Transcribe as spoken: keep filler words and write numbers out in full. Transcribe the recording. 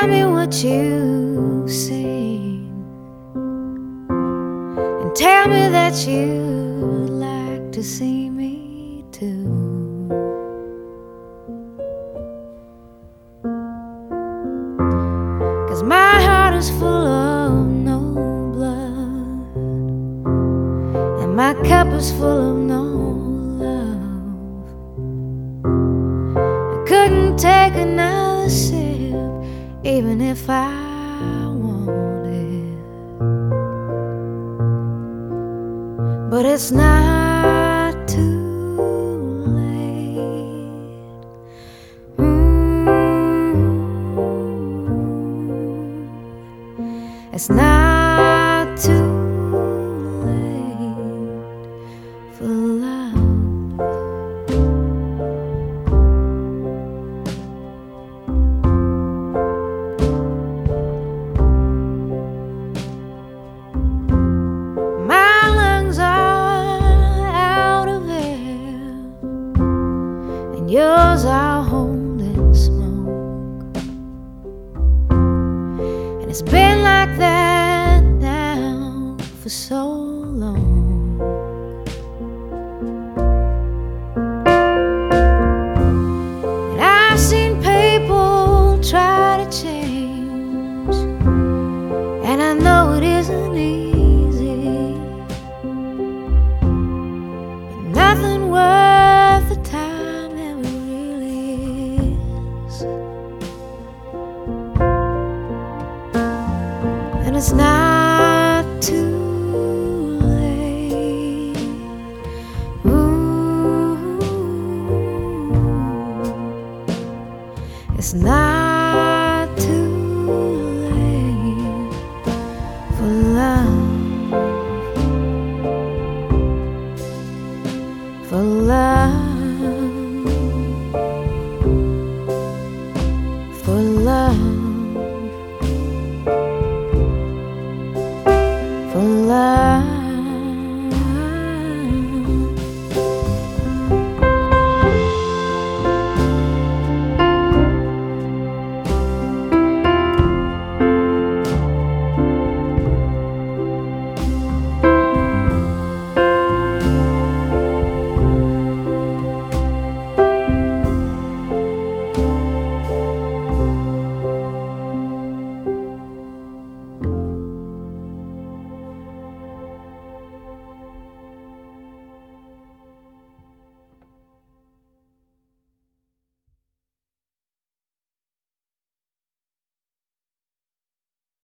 me what you've seen, and tell me that you'd like to see me too. Cause my heart is full of no blood, and my cup is full of no love. I couldn't take another sip even if I wanted, but it's not too late. Mm-hmm. It's not too late for love. Yours are holding smoke, and it's been like that now for so long. And I've seen people try to change, and I know it isn't easy, but nothing worth the time. And it's not